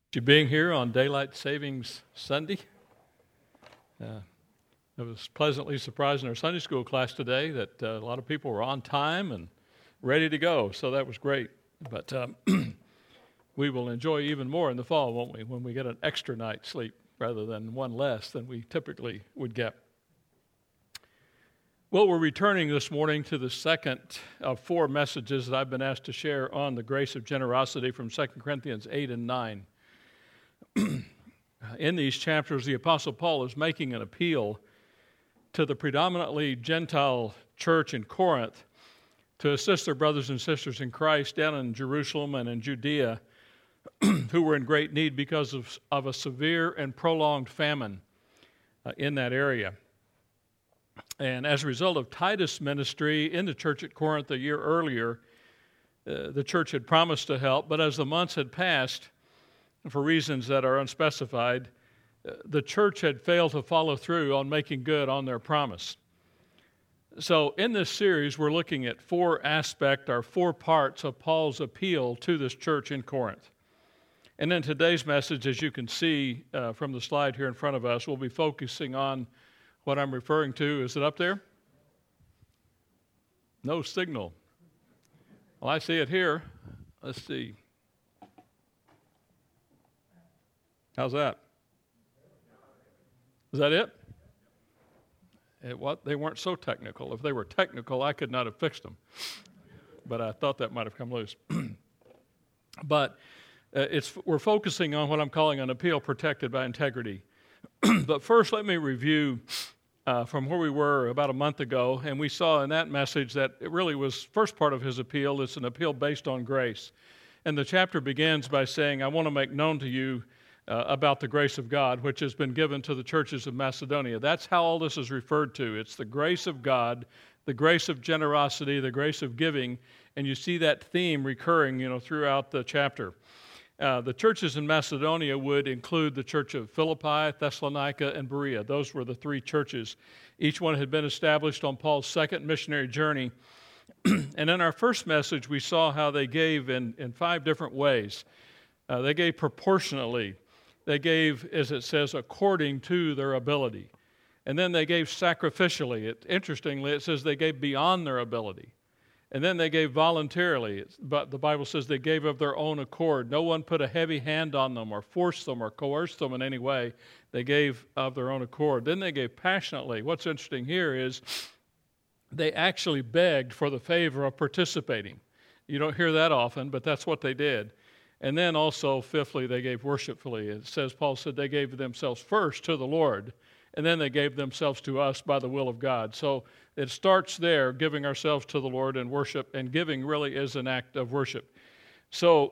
You being here on Daylight Savings Sunday. I was pleasantly surprised in our Sunday school class today that a lot of people were on time and ready to go, so that was great. But we will enjoy even more in the fall, won't we, when we get an extra night's sleep rather than one less than we typically would get. Well, we're returning this morning to the second of four messages that I've been asked to share on the grace of generosity from 2 Corinthians 8 and 9. In these chapters, the Apostle Paul is making an appeal to the predominantly Gentile church in Corinth to assist their brothers and sisters in Christ down in Jerusalem and in Judea who were in great need because of a severe and prolonged famine in that area. And as a result of Titus' ministry in the church at Corinth a year earlier, the church had promised to help, but as the months had passed, for reasons that are unspecified, the church had failed to follow through on making good on their promise. So in this series, we're looking at four parts of Paul's appeal to this church in Corinth. And in today's message, as you can see from the slide here in front of us, we'll be focusing on what I'm referring to. Is it up there? No signal. Well, I see it here. Let's see. How's that? Is that it? They weren't so technical. If they were technical, I could not have fixed them. But I thought that might have come loose. But we're focusing on what I'm calling an appeal protected by integrity. But first, let me review from where we were about a month ago. And we saw in that message that it really was first part of his appeal. It's an appeal based on grace. And the chapter begins by saying, I want to make known to you about the grace of God, which has been given to the churches of Macedonia. That's how all this is referred to. It's the grace of God, the grace of generosity, the grace of giving, and you see that theme recurring, throughout the chapter. The churches in Macedonia would include the church of Philippi, Thessalonica, and Berea. Those were the three churches. Each one had been established on Paul's second missionary journey. And in our first message, we saw how they gave in five different ways. They gave proportionately. They gave, as it says, according to their ability. And then they gave sacrificially. Interestingly, it says they gave beyond their ability. And then they gave voluntarily. But the Bible says they gave of their own accord. No one put a heavy hand on them or forced them or coerced them in any way. They gave of their own accord. Then they gave passionately. What's interesting here is they actually begged for the favor of participating. You don't hear that often, but that's what they did. And then also, fifthly, they gave worshipfully. It says, Paul said they gave themselves first to the Lord, and then they gave themselves to us by the will of God. So it starts there, giving ourselves to the Lord in worship, and giving really is an act of worship. So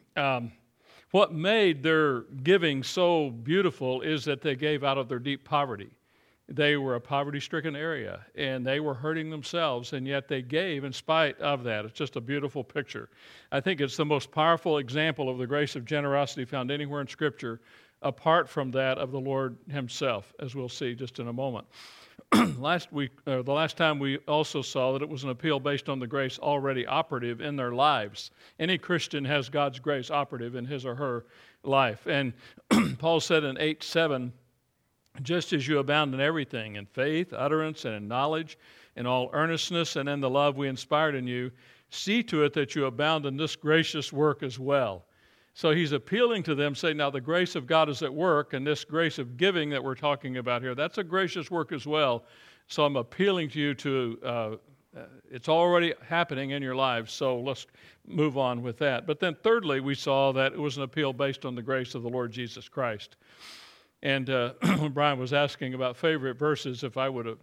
what made their giving so beautiful is that they gave out of their deep poverty. They were a poverty-stricken area, and they were hurting themselves, and yet they gave in spite of that. It's just a beautiful picture. I think it's the most powerful example of the grace of generosity found anywhere in Scripture, apart from that of the Lord himself, as we'll see just in a moment. The last time we also saw that it was an appeal based on the grace already operative in their lives. Any Christian has God's grace operative in his or her life. And Paul said in 8:7, just as you abound in everything, in faith, utterance, and in knowledge, in all earnestness, and in the love we inspired in you, see to it that you abound in this gracious work as well. So he's appealing to them, saying, now the grace of God is at work, and this grace of giving that we're talking about here, that's a gracious work as well. So I'm appealing to you to, it's already happening in your lives, so let's move on with that. But then thirdly, we saw that it was an appeal based on the grace of the Lord Jesus Christ. And when Brian was asking about favorite verses, if I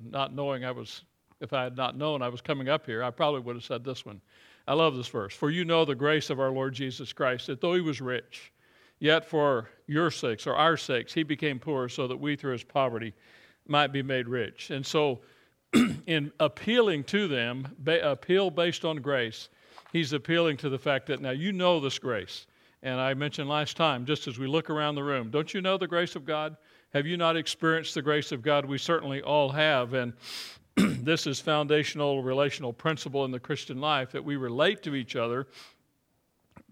had not known I was coming up here, I probably would have said this one. I love this verse. For you know the grace of our Lord Jesus Christ, that though he was rich, yet for your sakes, or our sakes, he became poor so that we through his poverty might be made rich. And so in appealing to them, appeal based on grace, he's appealing to the fact that now you know this grace. And I mentioned last time, just as we look around the room, don't you know the grace of God? Have you not experienced the grace of God? We certainly all have. And this is foundational relational principle in the Christian life, that we relate to each other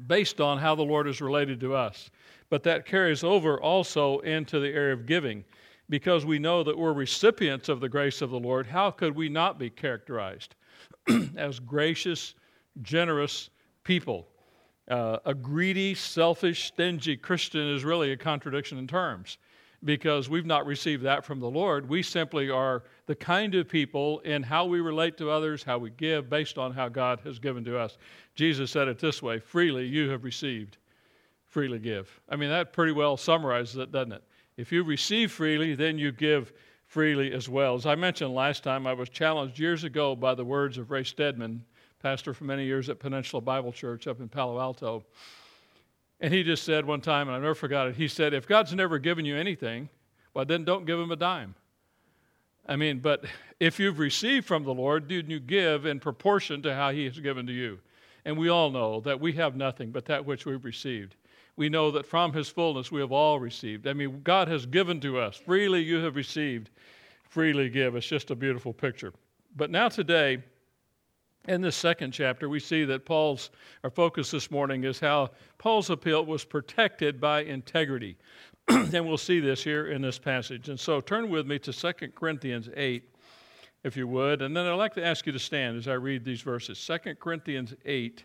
based on how the Lord is related to us. But that carries over also into the area of giving. Because we know that we're recipients of the grace of the Lord, how could we not be characterized as gracious, generous people? A greedy, selfish, stingy Christian is really a contradiction in terms, because we've not received that from the Lord. We simply are the kind of people in how we relate to others, how we give, based on how God has given to us. Jesus said it this way, freely you have received, freely give. I mean, that pretty well summarizes it, doesn't it? If you receive freely, then you give freely as well. As I mentioned last time, I was challenged years ago by the words of Ray Stedman, pastor for many years at Peninsula Bible Church up in Palo Alto. And he just said one time, and I never forgot it, he said, if God's never given you anything, well, then don't give him a dime. I mean, but if you've received from the Lord, then you give in proportion to how he has given to you. And we all know that we have nothing but that which we've received. We know that from his fullness we have all received. I mean, God has given to us. Freely you have received, freely give. It's just a beautiful picture. But now today, in this second chapter, we see that our focus this morning is how Paul's appeal was protected by integrity. And we'll see this here in this passage. And so turn with me to 2 Corinthians 8, if you would. And then I'd like to ask you to stand as I read these verses. 2 Corinthians 8.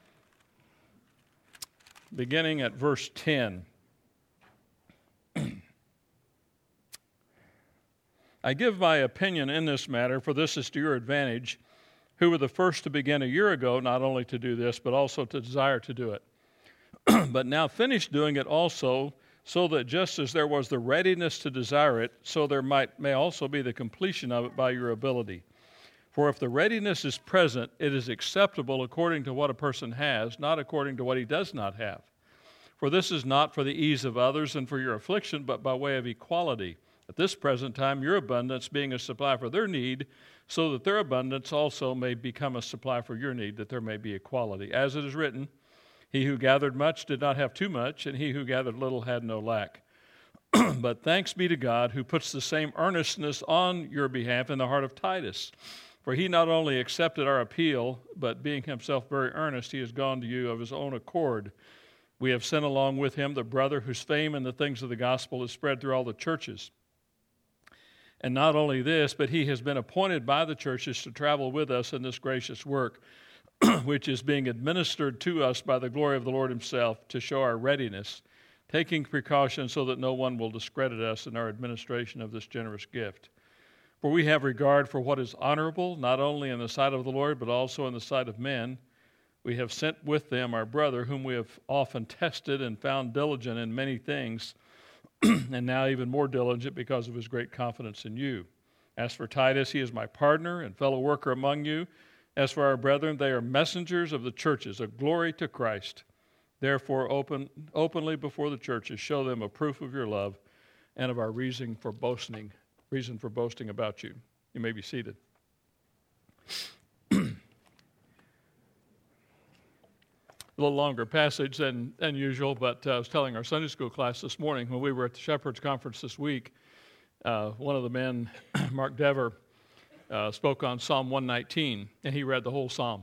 Beginning at verse 10. I give my opinion in this matter, for this is to your advantage, who were the first to begin a year ago, not only to do this, but also to desire to do it. But now finish doing it also, so that just as there was the readiness to desire it, so there may also be the completion of it by your ability. For if the readiness is present, it is acceptable according to what a person has, not according to what he does not have. For this is not for the ease of others and for your affliction, but by way of equality. At this present time, your abundance being a supply for their need, so that their abundance also may become a supply for your need, that there may be equality. As it is written, he who gathered much did not have too much, and he who gathered little had no lack. But thanks be to God, who puts the same earnestness on your behalf in the heart of Titus. For he not only accepted our appeal, but being himself very earnest, he has gone to you of his own accord. We have sent along with him the brother whose fame in the things of the gospel is spread through all the churches. And not only this, but he has been appointed by the churches to travel with us in this gracious work, which is being administered to us by the glory of the Lord himself, to show our readiness, taking precautions so that no one will discredit us in our administration of this generous gift. For we have regard for what is honorable, not only in the sight of the Lord, but also in the sight of men. We have sent with them our brother, whom we have often tested and found diligent in many things, and now even more diligent because of his great confidence in you. As for Titus, he is my partner and fellow worker among you. As for our brethren, they are messengers of the churches, a glory to Christ. Therefore, openly before the churches, show them a proof of your love and of our reason for boasting about you. You may be seated. A little longer passage than usual, but I was telling our Sunday school class this morning when we were at the Shepherd's Conference this week, one of the men, Mark Dever, spoke on Psalm 119, and he read the whole psalm.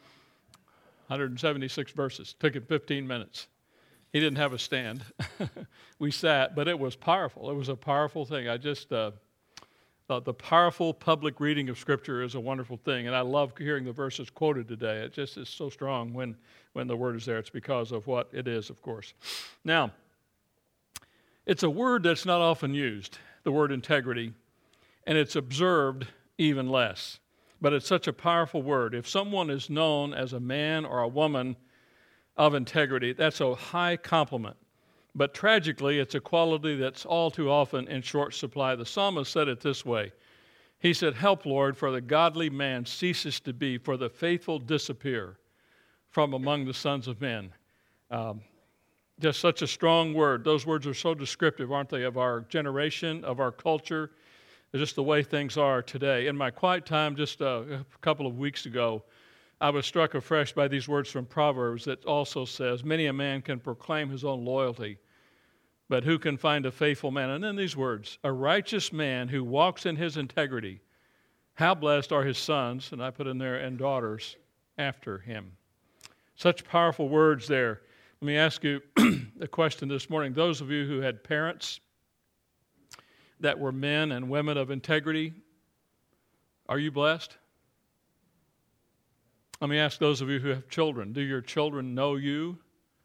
176 verses. Took him 15 minutes. He didn't have a stand. We sat, but it was powerful. It was a powerful thing. I just thought the powerful public reading of Scripture is a wonderful thing, and I love hearing the verses quoted today. It just is so strong when the word is there. It's because of what it is, of course. Now, it's a word that's not often used, the word integrity, and it's observed even less. But it's such a powerful word. If someone is known as a man or a woman of integrity, that's a high compliment. But tragically, it's a quality that's all too often in short supply. The psalmist said it this way. He said, "Help, Lord, for the godly man ceases to be, for the faithful disappear from among the sons of men." Just such a strong word. Those words are so descriptive, aren't they, of our generation, of our culture, just the way things are today. In my quiet time just a couple of weeks ago, I was struck afresh by these words from Proverbs that also says, "Many a man can proclaim his own loyalty, but who can find a faithful man?" And then these words, "A righteous man who walks in his integrity, how blessed are his sons," and I put in there, "and daughters after him." Such powerful words there. Let me ask you a question this morning. Those of you who had parents that were men and women of integrity, are you blessed? Let me ask those of you who have children, do your children know you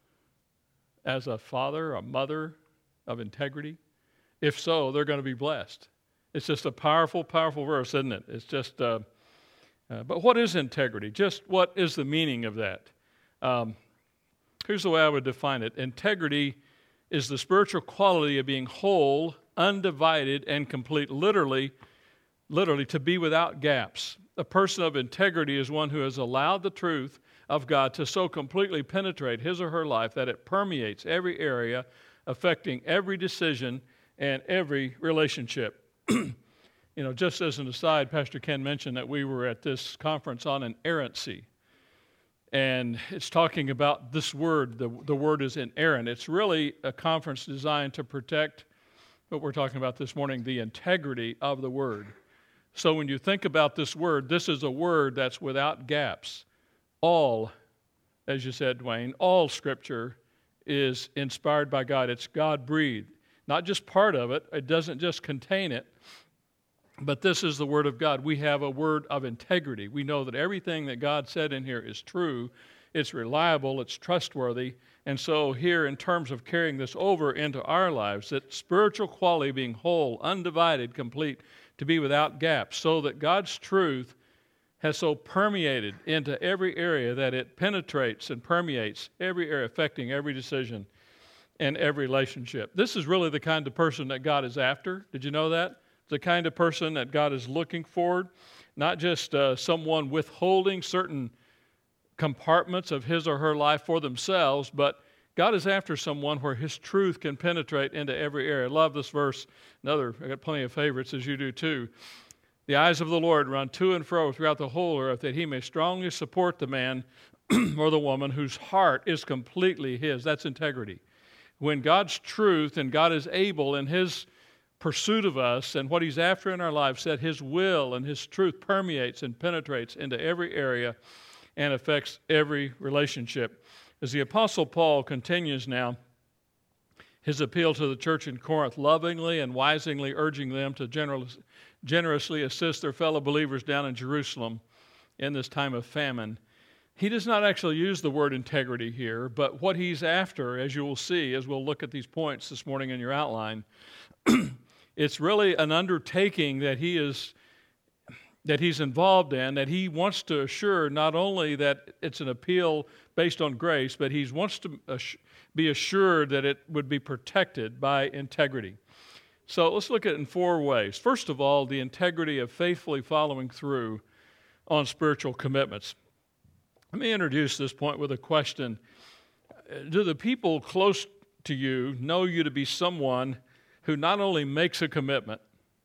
as a father, a mother of integrity? If so, they're going to be blessed. It's just a powerful, powerful verse, isn't it? It's just, but what is integrity? Just what is the meaning of that? Here's the way I would define it. Integrity is the spiritual quality of being whole, undivided, and complete, literally to be without gaps. A person of integrity is one who has allowed the truth of God to so completely penetrate his or her life that it permeates every area, affecting every decision and every relationship. Just as an aside, Pastor Ken mentioned that we were at this conference on inerrancy. And it's talking about this word. The word is inerrant. It's really a conference designed to protect what we're talking about this morning, the integrity of the word. So when you think about this word, this is a word that's without gaps. All, as you said, Dwayne, all Scripture is inspired by God. It's God-breathed. Not just part of it. It doesn't just contain it. But this is the Word of God. We have a word of integrity. We know that everything that God said in here is true. It's reliable. It's trustworthy. And so here, in terms of carrying this over into our lives, that spiritual quality being whole, undivided, complete, to be without gaps, so that God's truth has so permeated into every area that it penetrates and permeates every area, affecting every decision and every relationship. This is really the kind of person that God is after. Did you know that? The kind of person that God is looking for, not just someone withholding certain compartments of his or her life for themselves, but God is after someone where his truth can penetrate into every area. I love this verse. I got plenty of favorites, as you do too. The eyes of the Lord run to and fro throughout the whole earth, that he may strongly support the man or the woman whose heart is completely his. That's integrity. When God's truth and God is able in his pursuit of us and what he's after in our lives, that his will and his truth permeates and penetrates into every area and affects every relationship. As the Apostle Paul continues now his appeal to the church in Corinth, lovingly and wisely urging them to generously assist their fellow believers down in Jerusalem in this time of famine, he does not actually use the word integrity here, but what he's after, as you will see, as we'll look at these points this morning in your outline, it's really an undertaking that he's involved in, that he wants to assure not only that it's an appeal based on grace, but he wants to be assured that it would be protected by integrity. So let's look at it in four ways. First of all, the integrity of faithfully following through on spiritual commitments. Let me introduce this point with a question. Do the people close to you know you to be someone who not only makes a commitment,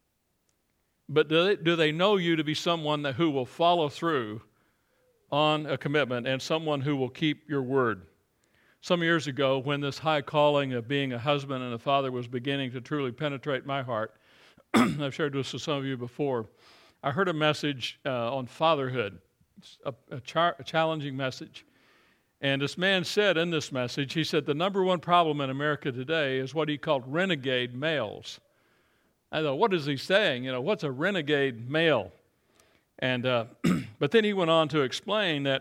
but do they know you to be someone who will follow through on a commitment and someone who will keep your word? Some years ago, when this high calling of being a husband and a father was beginning to truly penetrate my heart, I've shared this with some of you before, I heard a message on fatherhood, a challenging message. And this man said in this message, he said, the number one problem in America today is what he called renegade males. I thought, what is he saying? What's a renegade male? And but then he went on to explain that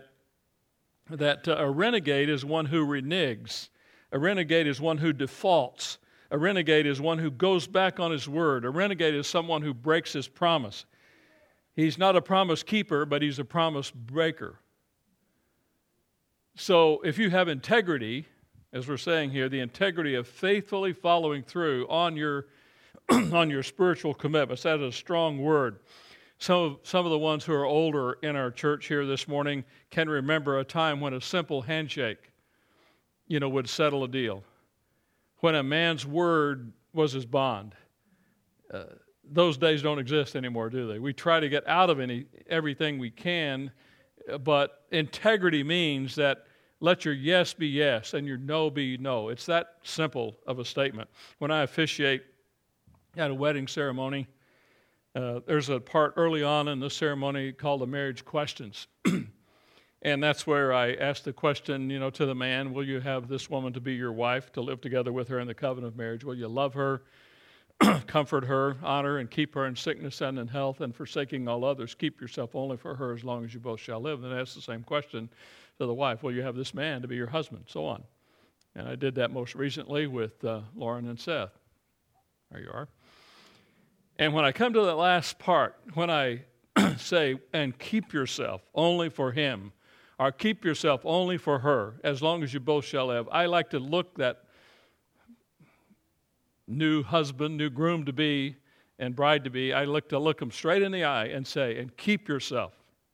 a renegade is one who reneges. A renegade is one who defaults. A renegade is one who goes back on his word. A renegade is someone who breaks his promise. He's not a promise keeper, but he's a promise breaker. So if you have integrity, as we're saying here, the integrity of faithfully following through on your spiritual commitments, that is a strong word. Some of the ones who are older in our church here this morning can remember a time when a simple handshake, would settle a deal. When a man's word was his bond. Those days don't exist anymore, do they? We try to get out of everything we can, but integrity means that let your yes be yes and your no be no. It's that simple of a statement. When I officiate at a wedding ceremony, there's a part early on in the ceremony called the marriage questions. And that's where I asked the question, to the man, will you have this woman to be your wife, to live together with her in the covenant of marriage? Will you love her, comfort her, honor, and keep her in sickness and in health, and forsaking all others, keep yourself only for her as long as you both shall live? And I asked the same question to the wife, will you have this man to be your husband? So on. And I did that most recently with Lauren and Seth. There you are. And when I come to that last part, when I say, and keep yourself only for him, or keep yourself only for her, as long as you both shall live, I like to look that new husband, new groom to be, and bride to be, I look them straight in the eye and say, and keep yourself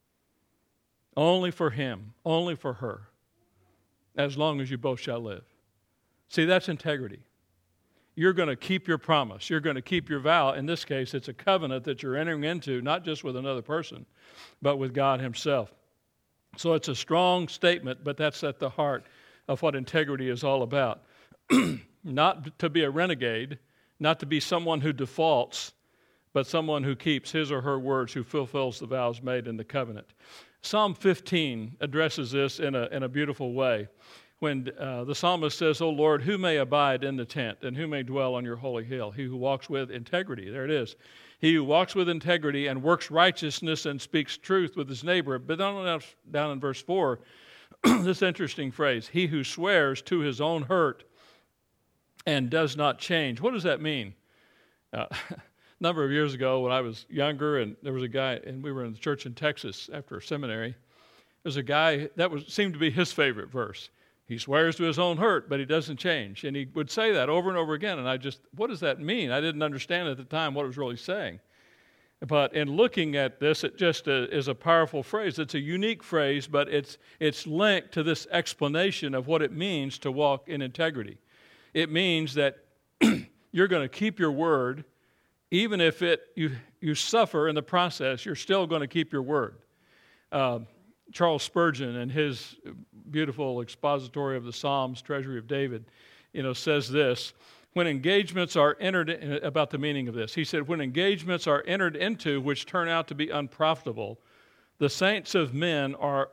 only for him, only for her, as long as you both shall live. See, that's integrity. You're going to keep your promise. You're going to keep your vow. In this case, it's a covenant that you're entering into, not just with another person, but with God himself. So it's a strong statement, but that's at the heart of what integrity is all about. Not to be a renegade, not to be someone who defaults, but someone who keeps his or her words, who fulfills the vows made in the covenant. Psalm 15 addresses this in a beautiful way. When the psalmist says, O Lord, who may abide in the tent, and who may dwell on your holy hill? He who walks with integrity. There it is. He who walks with integrity and works righteousness and speaks truth with his neighbor. But down in verse 4, this interesting phrase, he who swears to his own hurt and does not change. What does that mean? A number of years ago when I was younger, and there was a guy, and we were in the church in Texas after seminary, there's a guy, seemed to be his favorite verse. He swears to his own hurt, but he doesn't change. And he would say that over and over again, and what does that mean? I didn't understand at the time what it was really saying. But in looking at this, it just is a powerful phrase. It's a unique phrase, but it's linked to this explanation of what it means to walk in integrity. It means that you're going to keep your word, even if you suffer in the process, you're still going to keep your word. Charles Spurgeon, in his beautiful expository of the Psalms, Treasury of David, says this, when engagements are entered about the meaning of this. He said, when engagements are entered into which turn out to be unprofitable, the saints of men are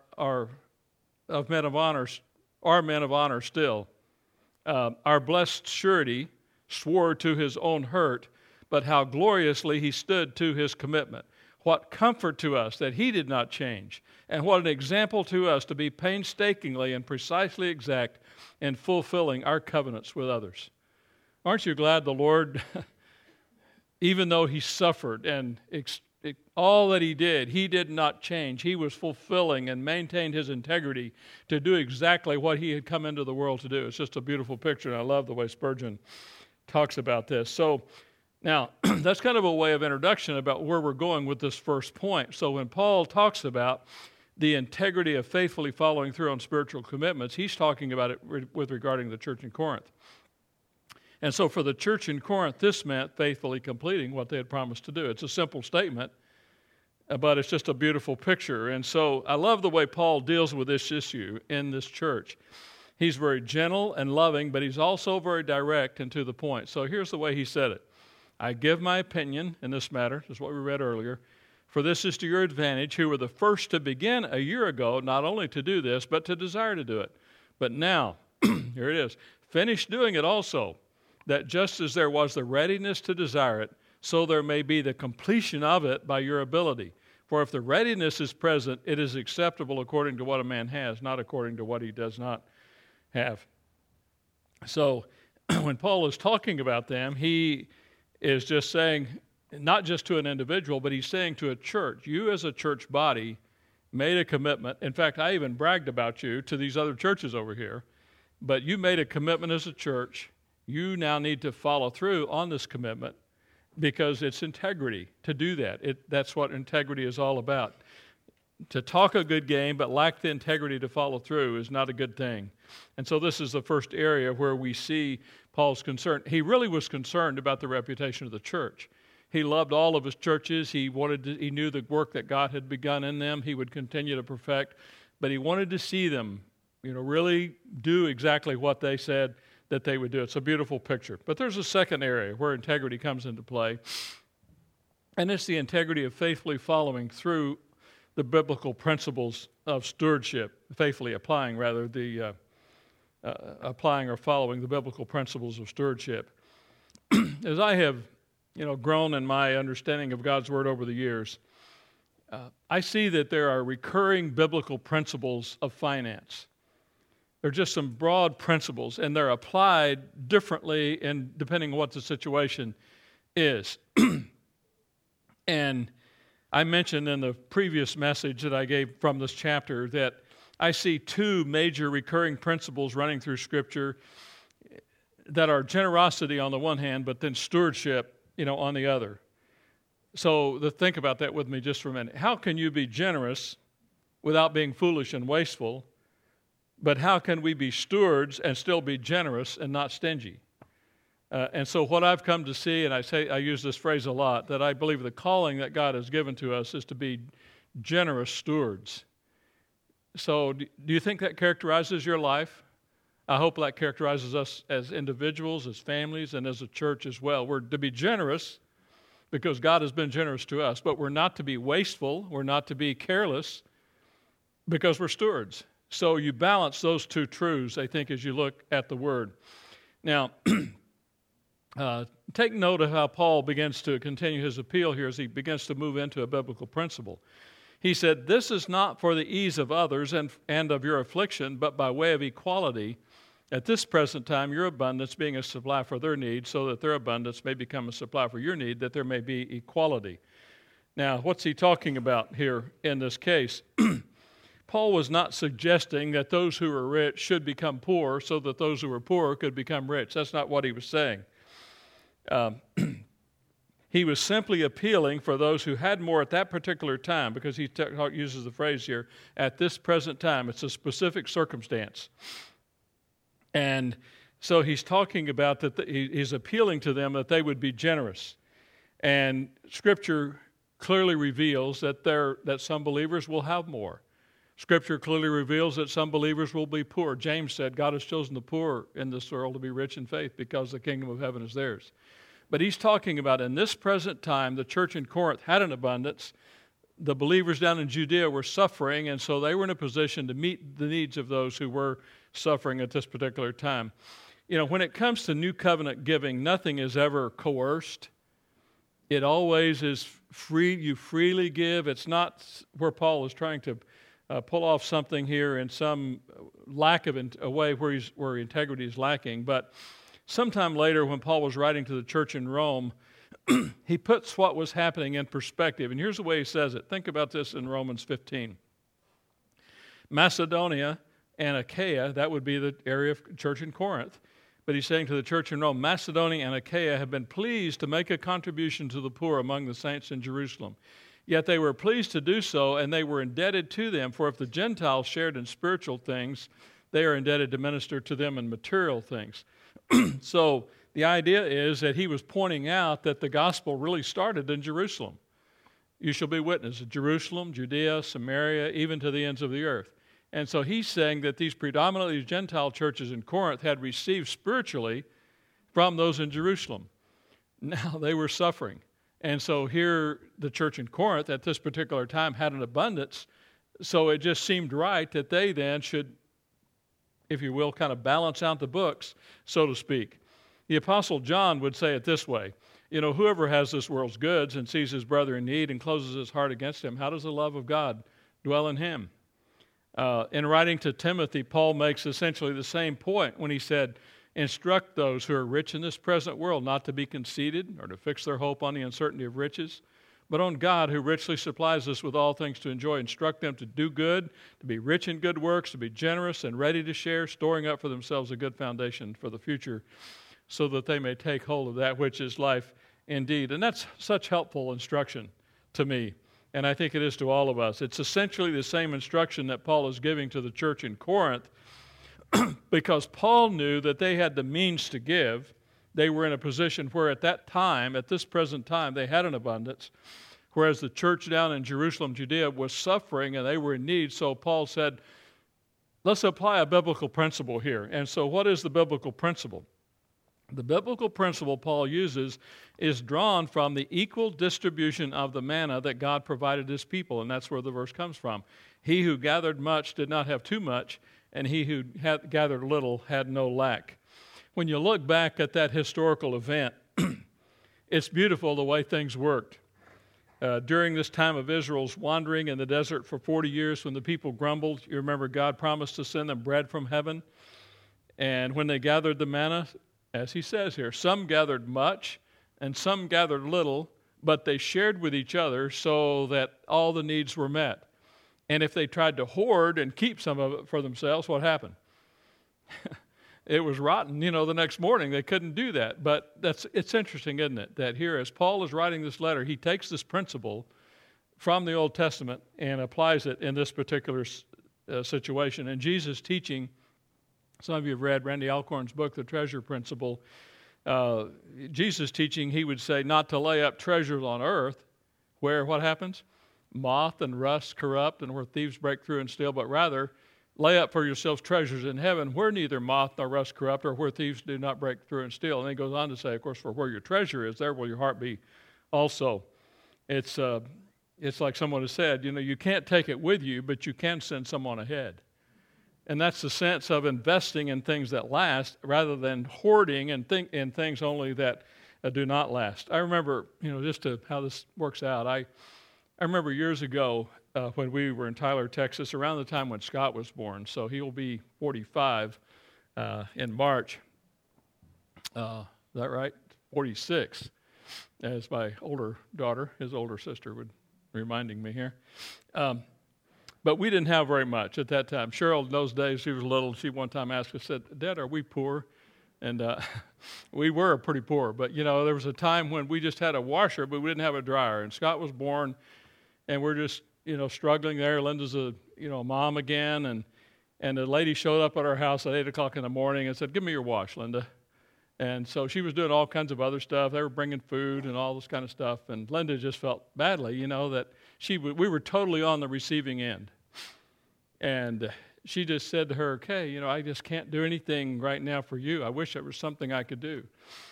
men of honor still. Our blessed surety swore to his own hurt, but how gloriously he stood to his commitment. What comfort to us that he did not change, and what an example to us to be painstakingly and precisely exact in fulfilling our covenants with others. Aren't you glad the Lord, even though he suffered and all that he did not change. He was fulfilling and maintained his integrity to do exactly what he had come into the world to do. It's just a beautiful picture, and I love the way Spurgeon talks about this. So now, that's kind of a way of introduction about where we're going with this first point. So when Paul talks about the integrity of faithfully following through on spiritual commitments, he's talking about it with regarding the church in Corinth. And so for the church in Corinth, this meant faithfully completing what they had promised to do. It's a simple statement, but it's just a beautiful picture. And so I love the way Paul deals with this issue in this church. He's very gentle and loving, but he's also very direct and to the point. So here's the way he said it. I give my opinion in this matter, this is what we read earlier, for this is to your advantage, who were the first to begin a year ago, not only to do this, but to desire to do it. But now, here it is, finish doing it also, that just as there was the readiness to desire it, so there may be the completion of it by your ability. For if the readiness is present, it is acceptable according to what a man has, not according to what he does not have. So when Paul is talking about them, he is just saying, not just to an individual, but he's saying to a church, you as a church body made a commitment. In fact, I even bragged about you to these other churches over here, but you made a commitment as a church. You now need to follow through on this commitment because it's integrity to do that. That's what integrity is all about. To talk a good game but lack the integrity to follow through is not a good thing. And so this is the first area where we see Paul's concern. He really was concerned about the reputation of the church. He loved all of his churches. He knew the work that God had begun in them. He would continue to perfect, but he wanted to see them, really do exactly what they said that they would do. It's a beautiful picture. But there's a second area where integrity comes into play, and it's the integrity of faithfully following through the biblical principles of stewardship, faithfully applying, rather, applying or following the biblical principles of stewardship. As I have, grown in my understanding of God's Word over the years, I see that there are recurring biblical principles of finance. They're just some broad principles, and they're applied differently and depending on what the situation is. And I mentioned in the previous message that I gave from this chapter that I see two major recurring principles running through Scripture that are generosity on the one hand, but then stewardship, on the other. So think about that with me just for a minute. How can you be generous without being foolish and wasteful? But how can we be stewards and still be generous and not stingy? And so what I've come to see, and I use this phrase a lot, that I believe the calling that God has given to us is to be generous stewards. So do you think that characterizes your life? I hope that characterizes us as individuals, as families, and as a church as well. We're to be generous because God has been generous to us, but we're not to be wasteful, we're not to be careless because we're stewards. So you balance those two truths, I think, as you look at the Word. Now, take note of how Paul begins to continue his appeal here as he begins to move into a biblical principle. He said, "This is not for the ease of others and of your affliction, but by way of equality. At this present time, your abundance being a supply for their need, so that their abundance may become a supply for your need, that there may be equality." Now, what's he talking about here in this case? Paul was not suggesting that those who are rich should become poor so that those who are poor could become rich. That's not what he was saying. He was simply appealing for those who had more at that particular time, because he uses the phrase here, at this present time. It's a specific circumstance. And so he's talking about that he's appealing to them that they would be generous. And Scripture clearly reveals that some believers will have more. Scripture clearly reveals that some believers will be poor. James said, God has chosen the poor in this world to be rich in faith because the kingdom of heaven is theirs. But he's talking about in this present time, the church in Corinth had an abundance. The believers down in Judea were suffering, and so they were in a position to meet the needs of those who were suffering at this particular time. When it comes to new covenant giving, nothing is ever coerced. It always is free. You freely give. It's not where Paul is trying to pull off something here in some lack of a way where integrity is lacking. But sometime later, when Paul was writing to the church in Rome, he puts what was happening in perspective. And here's the way he says it. Think about this in Romans 15. Macedonia and Achaia, that would be the area of church in Corinth. But he's saying to the church in Rome, Macedonia and Achaia have been pleased to make a contribution to the poor among the saints in Jerusalem. Yet they were pleased to do so, and they were indebted to them. For if the Gentiles shared in spiritual things, they are indebted to minister to them in material things. So the idea is that he was pointing out that the gospel really started in Jerusalem. You shall be witnesses, Jerusalem, Judea, Samaria, even to the ends of the earth. And so he's saying that these predominantly Gentile churches in Corinth had received spiritually from those in Jerusalem. Now they were suffering. And so here the church in Corinth at this particular time had an abundance. So it just seemed right that they then should, if you will, kind of balance out the books, so to speak. The Apostle John would say it this way. Whoever has this world's goods and sees his brother in need and closes his heart against him, how does the love of God dwell in him? In writing to Timothy, Paul makes essentially the same point when he said, instruct those who are rich in this present world not to be conceited or to fix their hope on the uncertainty of riches, but on God who richly supplies us with all things to enjoy. Instruct them to do good, to be rich in good works, to be generous and ready to share, storing up for themselves a good foundation for the future, so that they may take hold of that which is life indeed. And that's such helpful instruction to me, and I think it is to all of us. It's essentially the same instruction that Paul is giving to the church in Corinth, because Paul knew that they had the means to give. They were in a position where at that time, at this present time, they had an abundance, whereas the church down in Jerusalem, Judea, was suffering and they were in need. So Paul said, let's apply a biblical principle here. And so what is the biblical principle? The biblical principle Paul uses is drawn from the equal distribution of the manna that God provided his people, and that's where the verse comes from. He who gathered much did not have too much, and he who had gathered little had no lack. When you look back at that historical event, it's beautiful the way things worked. During this time of Israel's wandering in the desert for 40 years, when the people grumbled, you remember God promised to send them bread from heaven. And when they gathered the manna, as he says here, some gathered much and some gathered little, but they shared with each other so that all the needs were met. And if they tried to hoard and keep some of it for themselves, what happened? It was rotten, the next morning. They couldn't do that. But it's interesting, isn't it, that here as Paul is writing this letter, he takes this principle from the Old Testament and applies it in this particular situation. And Jesus' teaching, some of you have read Randy Alcorn's book, The Treasure Principle. Jesus' teaching, he would say not to lay up treasures on earth where what happens? Moth and rust corrupt and where thieves break through and steal, but rather lay up for yourselves treasures in heaven where neither moth nor rust corrupt or where thieves do not break through and steal. And then he goes on to say, of course, for where your treasure is, there will your heart be also. It's like someone has said, you can't take it with you, but you can send someone ahead. And that's the sense of investing in things that last rather than hoarding in things only that do not last. I remember, just how this works out, I remember years ago when we were in Tyler, Texas, around the time when Scott was born. So he will be 45 in March. Is that right? 46, as my older daughter, his older sister, would reminding me here. But we didn't have very much at that time. Cheryl, in those days, she was little. She one time asked us, said, Dad, are we poor? And we were pretty poor. But, there was a time when we just had a washer, but we didn't have a dryer. And Scott was born, and we're just, struggling there. Linda's a mom again. And a lady showed up at our house at 8 o'clock in the morning and said, give me your wash, Linda. And so she was doing all kinds of other stuff. They were bringing food and all this kind of stuff. And Linda just felt badly, that we were totally on the receiving end. And she just said to her, okay, I just can't do anything right now for you. I wish there was something I could do.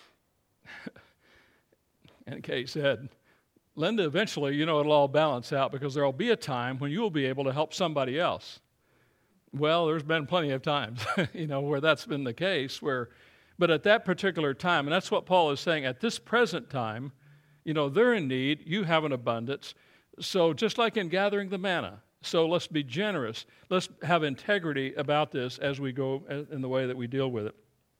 And Kay said, Linda, eventually, it'll all balance out because there'll be a time when you'll be able to help somebody else. Well, there's been plenty of times, where that's been the case, but at that particular time, and that's what Paul is saying, at this present time, they're in need, you have an abundance. So just like in gathering the manna, so let's be generous. Let's have integrity about this as we go in the way that we deal with it.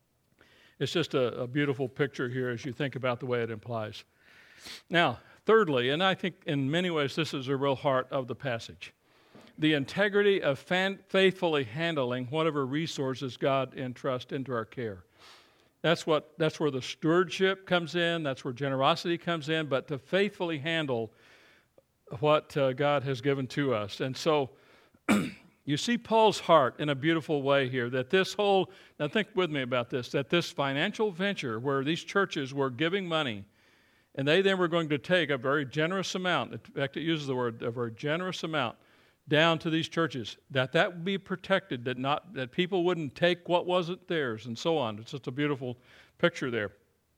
It's just a beautiful picture here as you think about the way it implies. Now, thirdly, and I think in many ways this is the real heart of the passage, the integrity of faithfully handling whatever resources God entrusts into our care. That's where the stewardship comes in, that's where generosity comes in, but to faithfully handle what God has given to us. And so you see Paul's heart in a beautiful way here, that now think with me about this, that this financial venture where these churches were giving money, and they then were going to take a very generous amount, in fact it uses the word, a very generous amount, down to these churches, that would be protected, that people wouldn't take what wasn't theirs, and so on. It's just a beautiful picture there.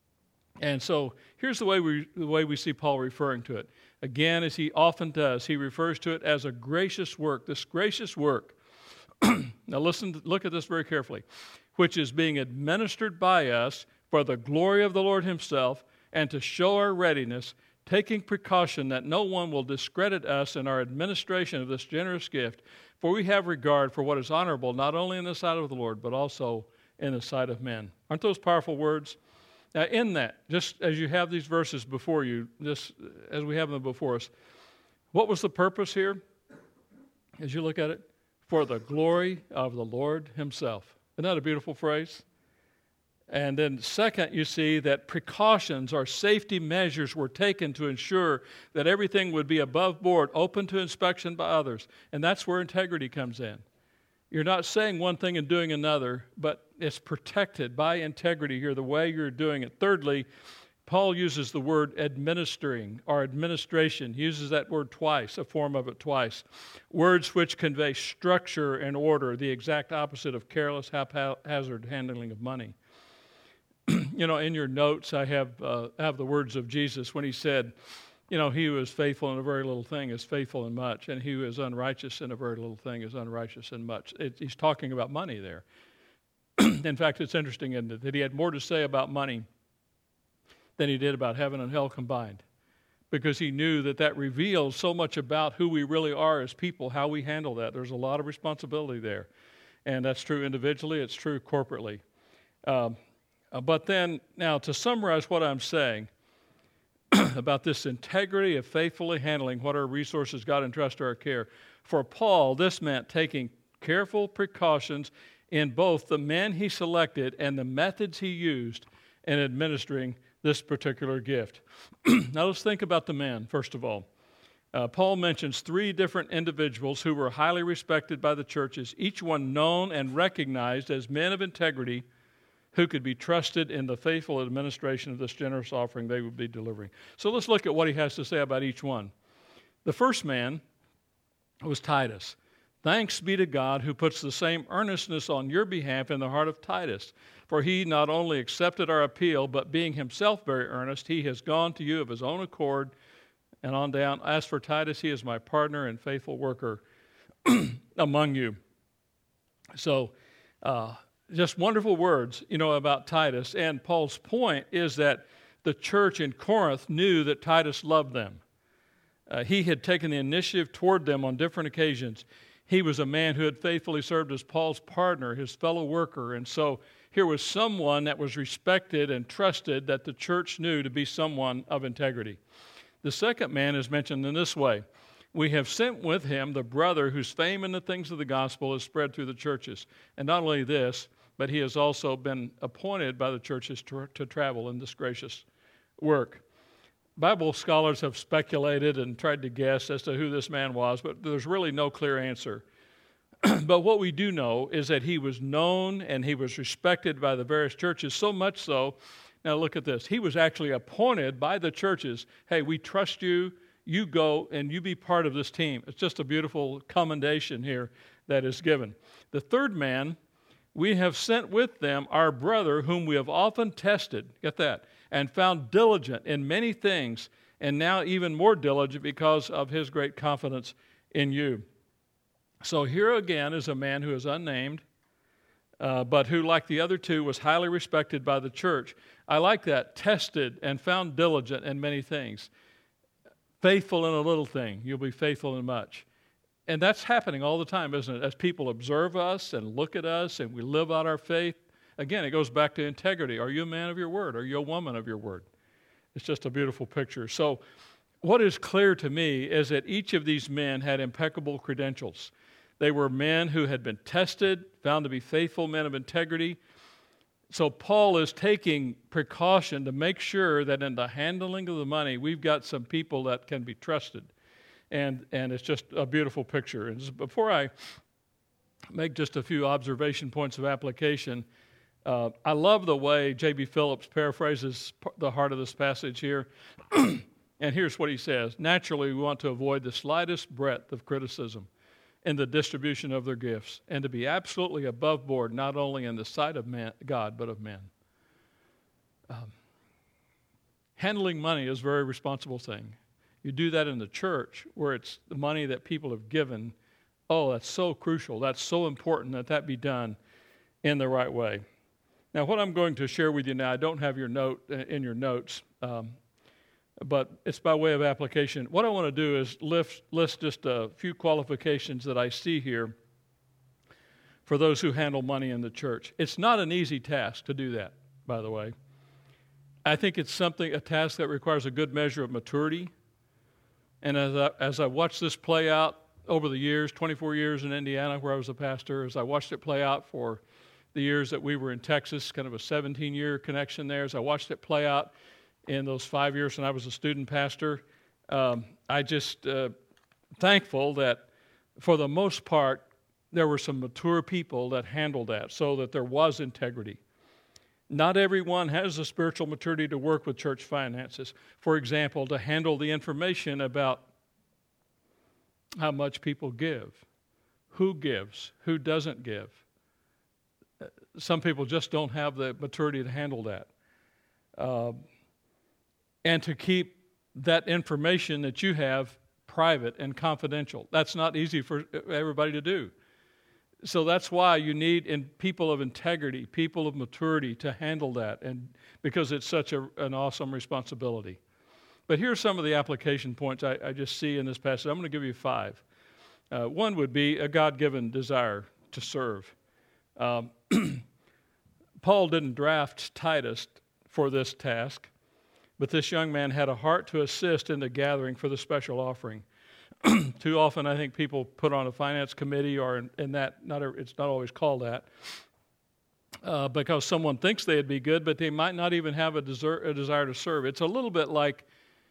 And so here's the way we see Paul referring to it. Again, as he often does, he refers to it as a gracious work. This gracious work, now look at this very carefully, which is being administered by us for the glory of the Lord himself and to show our readiness, taking precaution that no one will discredit us in our administration of this generous gift, for we have regard for what is honorable not only in the sight of the Lord, but also in the sight of men. Aren't those powerful words? Now, in that, just as you have these verses before you, just as we have them before us, what was the purpose here as you look at it? For the glory of the Lord himself. Isn't that a beautiful phrase? And then second, you see that precautions or safety measures were taken to ensure that everything would be above board, open to inspection by others. And that's where integrity comes in. You're not saying one thing and doing another, but it's protected by integrity here, the way you're doing it. Thirdly, Paul uses the word administering or administration. He uses that word twice, a form of it twice. Words which convey structure and order, the exact opposite of careless, haphazard handling of money. in your notes, I have the words of Jesus when he said, he who is faithful in a very little thing is faithful in much, and he who is unrighteous in a very little thing is unrighteous in much. He's talking about money there. In fact, it's interesting, isn't it, that he had more to say about money than he did about heaven and hell combined, because he knew that reveals so much about who we really are as people, how we handle that. There's a lot of responsibility there, and that's true individually, it's true corporately. But then, now to summarize what I'm saying about this integrity of faithfully handling what our resources God entrusts to our care, for Paul, this meant taking careful precautions in both the men he selected and the methods he used in administering this particular gift. Now let's think about the men, first of all. Paul mentions 3 different individuals who were highly respected by the churches, each one known and recognized as men of integrity who could be trusted in the faithful administration of this generous offering they would be delivering. So let's look at what he has to say about each one. The first man was Titus. Thanks be to God who puts the same earnestness on your behalf in the heart of Titus. For he not only accepted our appeal, but being himself very earnest, he has gone to you of his own accord and on down. As for Titus, he is my partner and faithful worker among you. So, just wonderful words, about Titus. And Paul's point is that the church in Corinth knew that Titus loved them. He had taken the initiative toward them on different occasions. He was a man who had faithfully served as Paul's partner, his fellow worker. And so here was someone that was respected and trusted that the church knew to be someone of integrity. The second man is mentioned in this way. We have sent with him the brother whose fame in the things of the gospel is spread through the churches. And not only this, but he has also been appointed by the churches to travel in this gracious work. Bible scholars have speculated and tried to guess as to who this man was, but there's really no clear answer. But what we do know is that he was known and he was respected by the various churches, so much so, now look at this, he was actually appointed by the churches. Hey, we trust you, you go and you be part of this team. It's just a beautiful commendation here that is given. The third man, we have sent with them our brother whom we have often tested, get that, and found diligent in many things, and now even more diligent because of his great confidence in you. So here again is a man who is unnamed, but who, like the other two, was highly respected by the church. I like that, tested and found diligent in many things. Faithful in a little thing, you'll be faithful in much. And that's happening all the time, isn't it? As people observe us and look at us and we live out our faith, again, it goes back to integrity. Are you a man of your word? Are you a woman of your word? It's just a beautiful picture. So what is clear to me is that each of these men had impeccable credentials. They were men who had been tested, found to be faithful men of integrity. So Paul is taking precaution to make sure that in the handling of the money, we've got some people that can be trusted. And it's just a beautiful picture. And before I make just a few observation points of application, I love the way J.B. Phillips paraphrases the heart of this passage here. And here's what he says. Naturally, we want to avoid the slightest breadth of criticism in the distribution of their gifts, and to be absolutely above board, not only in the sight of God, but of men. Handling money is a very responsible thing. You do that in the church, where it's the money that people have given. Oh, that's so crucial. That's so important that be done in the right way. Now, what I'm going to share with you now, I don't have your note in your notes, but it's by way of application. What I want to do is list just a few qualifications that I see here for those who handle money in the church. It's not an easy task to do that, by the way. I think it's a task that requires a good measure of maturity. And as I watched this play out over the years, 24 years in Indiana where I was a pastor, as I watched it play out for the years that we were in Texas, kind of a 17-year connection there, as I watched it play out in those 5 years when I was a student pastor, I just thankful that for the most part, there were some mature people that handled that so that there was integrity. Not everyone has the spiritual maturity to work with church finances. For example, to handle the information about how much people give, who gives, who doesn't give. Some people just don't have the maturity to handle that. and to keep that information that you have private and confidential. That's not easy for everybody to do. So that's why you need people of integrity, people of maturity to handle that, and because it's such an awesome responsibility. But here's some of the application points I just see in this passage. I'm going to give you 5. One would be a God-given desire to serve. Paul didn't draft Titus for this task, but this young man had a heart to assist in the gathering for the special offering. Too often, I think people put on a finance committee, or in that, it's not always called that, because someone thinks they'd be good, but they might not even have a desire to serve. It's a little bit like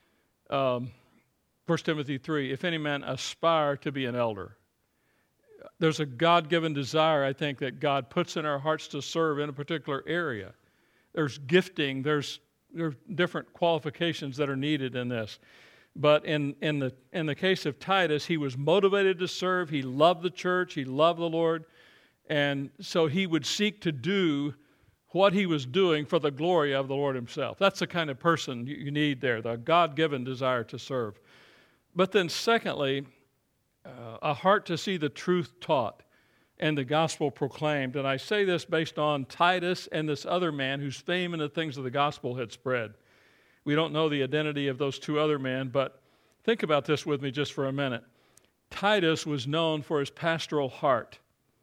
1 Timothy 3, if any man aspire to be an elder. There's a God-given desire, I think, that God puts in our hearts to serve in a particular area. There's gifting, there's different qualifications that are needed in this. But in the case of Titus, he was motivated to serve. He loved the church. He loved the Lord. And so he would seek to do what he was doing for the glory of the Lord himself. That's the kind of person you need there, the God-given desire to serve. But then secondly, a heart to see the truth taught and the gospel proclaimed. And I say this based on Titus and this other man whose fame in the things of the gospel had spread. We don't know the identity of those 2 other men, but think about this with me just for a minute. Titus was known for his pastoral heart.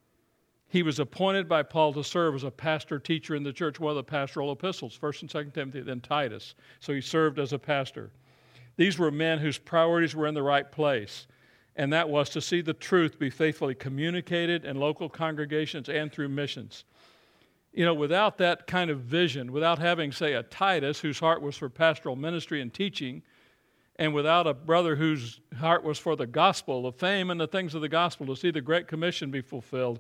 He was appointed by Paul to serve as a pastor teacher in the church, one of the pastoral epistles, 1 and 2 Timothy, then Titus. So he served as a pastor. These were men whose priorities were in the right place, and that was to see the truth be faithfully communicated in local congregations and through missions. You know, without that kind of vision, without having, say, a Titus whose heart was for pastoral ministry and teaching, and without a brother whose heart was for the gospel, the fame and the things of the gospel, to see the Great Commission be fulfilled,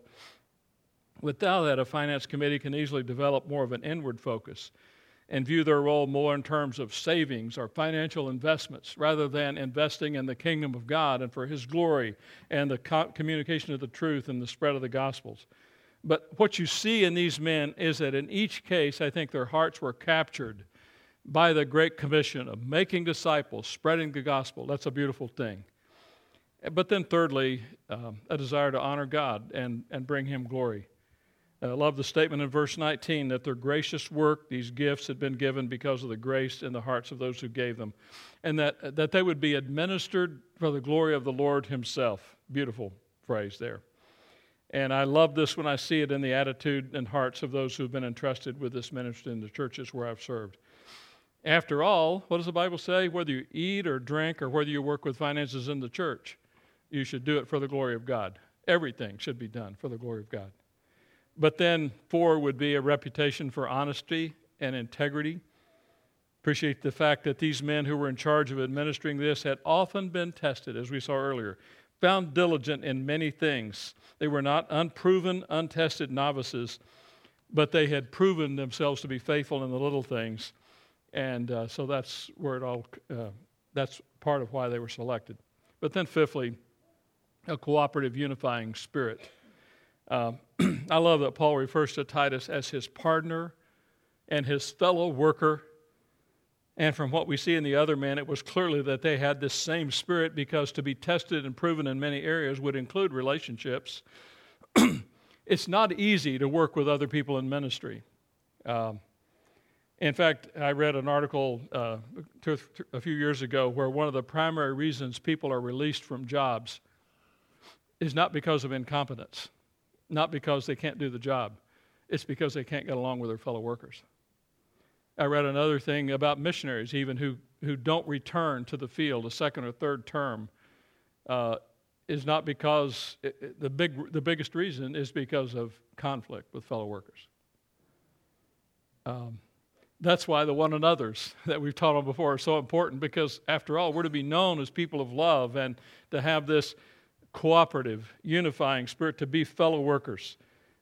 without that, a finance committee can easily develop more of an inward focus and view their role more in terms of savings or financial investments rather than investing in the kingdom of God and for His glory and the communication of the truth and the spread of the gospels. But what you see in these men is that in each case, I think their hearts were captured by the Great Commission of making disciples, spreading the gospel. That's a beautiful thing. But then thirdly, a desire to honor God and bring Him glory. I love the statement in verse 19 that their gracious work, these gifts, had been given because of the grace in the hearts of those who gave them, and that they would be administered for the glory of the Lord Himself. Beautiful phrase there. And I love this when I see it in the attitude and hearts of those who have been entrusted with this ministry in the churches where I've served. After all, what does the Bible say? Whether you eat or drink or whether you work with finances in the church, you should do it for the glory of God. Everything should be done for the glory of God. But then 4 would be a reputation for honesty and integrity. Appreciate the fact that these men who were in charge of administering this had often been tested, as we saw earlier, found diligent in many things. They were not unproven, untested novices, but they had proven themselves to be faithful in the little things. And so that's where that's part of why they were selected. But then fifthly, a cooperative, unifying spirit. I love that Paul refers to Titus as his partner and his fellow worker. And from what we see in the other men, it was clearly that they had this same spirit, because to be tested and proven in many areas would include relationships. It's not easy to work with other people in ministry. In fact, I read an article a few years ago where one of the primary reasons people are released from jobs is not because of incompetence, not because they can't do the job. It's because they can't get along with their fellow workers. I read another thing about missionaries, even who don't return to the field a second or third term, is not because the biggest reason is because of conflict with fellow workers. That's why the one another's that we've taught on before are so important, because after all, we're to be known as people of love and to have this cooperative, unifying spirit, to be fellow workers.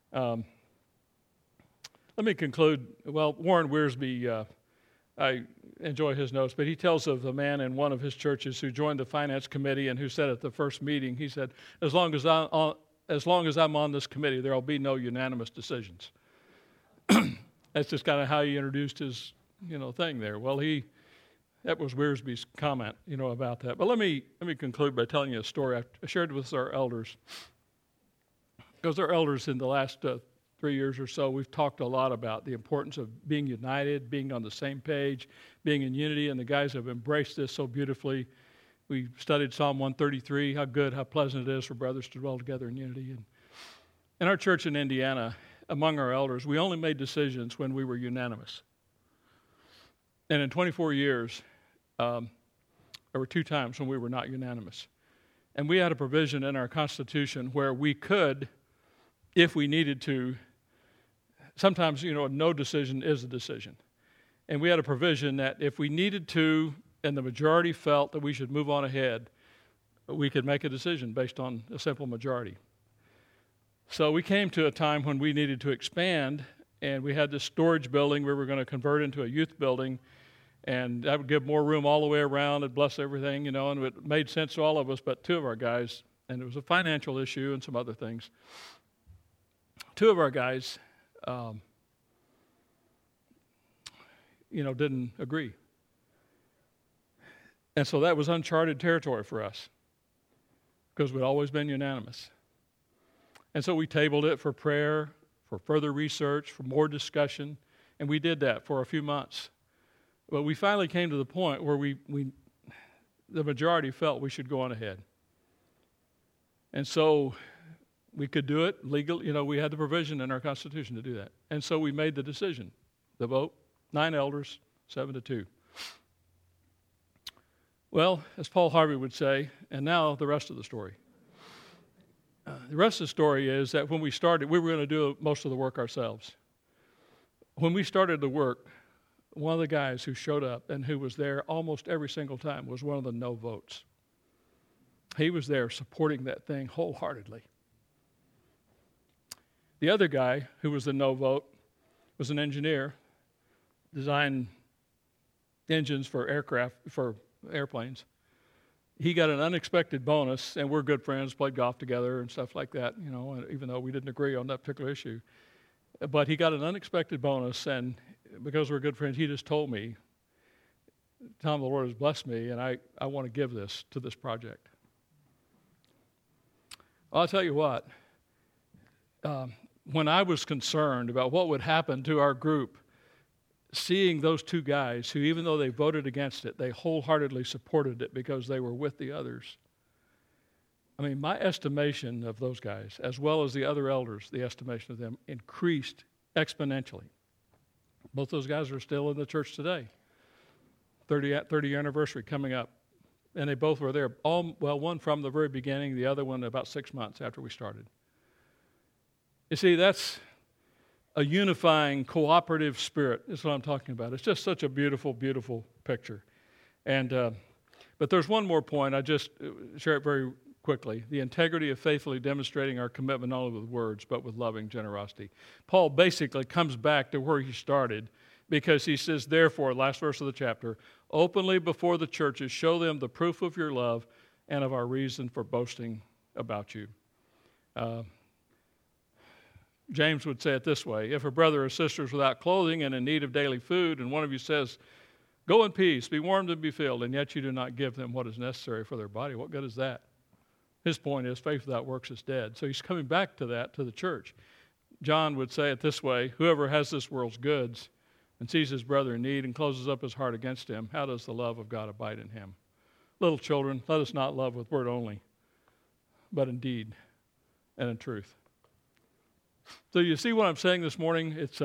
Let me conclude. Well, Warren Wiersbe, I enjoy his notes, but he tells of a man in one of his churches who joined the finance committee and who said at the first meeting, he said, as long as I'm on this committee, there will be no unanimous decisions. That's just kind of how he introduced his thing there. Well, that was Wiersbe's comment, about that. But let me conclude by telling you a story I shared with our elders. Because our elders in the last 3 years or so, we've talked a lot about the importance of being united, being on the same page, being in unity, and the guys have embraced this so beautifully. We studied Psalm 133, how good, how pleasant it is for brothers to dwell together in unity. And in our church in Indiana, among our elders, we only made decisions when we were unanimous. And in 24 years, there were 2 times when we were not unanimous. And we had a provision in our Constitution where we could, if we needed to, sometimes, no decision is a decision. And we had a provision that if we needed to, and the majority felt that we should move on ahead, we could make a decision based on a simple majority. So we came to a time when we needed to expand, and we had this storage building we were going to convert into a youth building, and that would give more room all the way around and bless everything, and it made sense to all of us but 2 of our guys, and it was a financial issue and some other things. 2 of our guys, didn't agree. And so that was uncharted territory for us because we'd always been unanimous. And so we tabled it for prayer, for further research, for more discussion, and we did that for a few months. But we finally came to the point where the majority felt we should go on ahead. And so we could do it legally. We had the provision in our Constitution to do that. And so we made the decision, the vote, 9 elders, 7-2. Well, as Paul Harvey would say, and now the rest of the story. The rest of the story is that when we started, we were going to do most of the work ourselves. When we started the work, one of the guys who showed up and who was there almost every single time was one of the no votes. He was there supporting that thing wholeheartedly. The other guy who was the no vote was an engineer, designed engines for airplanes. He got an unexpected bonus, and we're good friends, played golf together and stuff like that, even though we didn't agree on that particular issue. But he got an unexpected bonus, and because we're good friends, he just told me, Tom, the Lord has blessed me, and I want to give this to this project. Well, I'll tell you what, when I was concerned about what would happen to our group, seeing those 2 guys who, even though they voted against it, they wholeheartedly supported it because they were with the others. I mean, my estimation of those guys, as well as the other elders, the estimation of them increased exponentially. Both those guys are still in the church today. 30-year anniversary coming up. And they both were there. One from the very beginning, the other one about 6 months after we started. You see, that's a unifying, cooperative spirit is what I'm talking about. It's just such a beautiful, beautiful picture. But there's one more point. I just share it very quickly. The integrity of faithfully demonstrating our commitment not only with words, but with loving generosity. Paul basically comes back to where he started because he says, therefore, last verse of the chapter, openly before the churches, show them the proof of your love and of our reason for boasting about you. James would say it this way: if a brother or sister is without clothing and in need of daily food, and one of you says, go in peace, be warmed and be filled, and yet you do not give them what is necessary for their body, what good is that? His point is, faith without works is dead. So he's coming back to that, to the church. John would say it this way: whoever has this world's goods and sees his brother in need and closes up his heart against him, how does the love of God abide in him? Little children, let us not love with word only, but in deed and in truth. So you see what I'm saying this morning? It's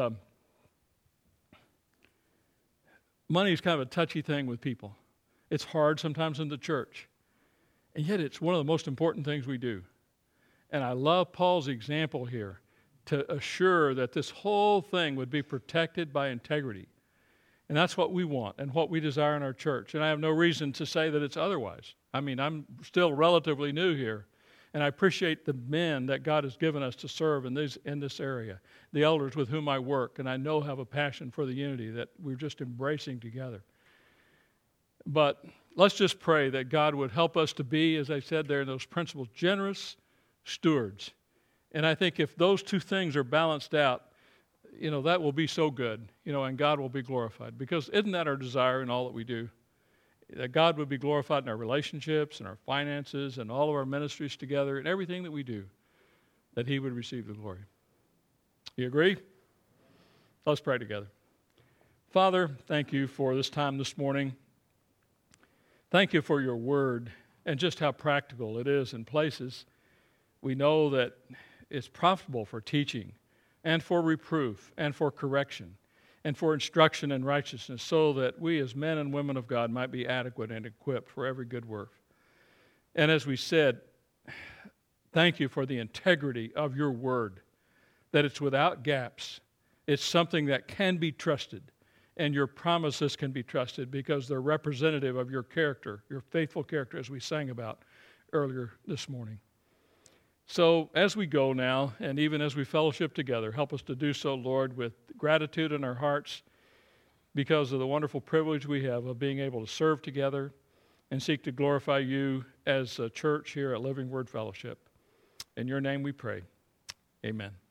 money is kind of a touchy thing with people. It's hard sometimes in the church. And yet it's one of the most important things we do. And I love Paul's example here to assure that this whole thing would be protected by integrity. And that's what we want and what we desire in our church. And I have no reason to say that it's otherwise. I mean, I'm still relatively new here. And I appreciate the men that God has given us to serve in this area, the elders with whom I work, and I know have a passion for the unity that we're just embracing together. But let's just pray that God would help us to be, as I said there in those principles, generous stewards. And I think if those 2 things are balanced out, that will be so good, and God will be glorified. Because isn't that our desire in all that we do? That God would be glorified in our relationships and our finances and all of our ministries together and everything that we do, that he would receive the glory. You agree? Let's pray together. Father, thank you for this time this morning. Thank you for your word and just how practical it is in places. We know that it's profitable for teaching and for reproof and for correction and for instruction in righteousness, so that we as men and women of God might be adequate and equipped for every good work. And as we said, thank you for the integrity of your word, that it's without gaps. It's something that can be trusted, and your promises can be trusted because they're representative of your character, your faithful character, as we sang about earlier this morning. So as we go now, and even as we fellowship together, help us to do so, Lord, with gratitude in our hearts because of the wonderful privilege we have of being able to serve together and seek to glorify you as a church here at Living Word Fellowship. In your name we pray. Amen.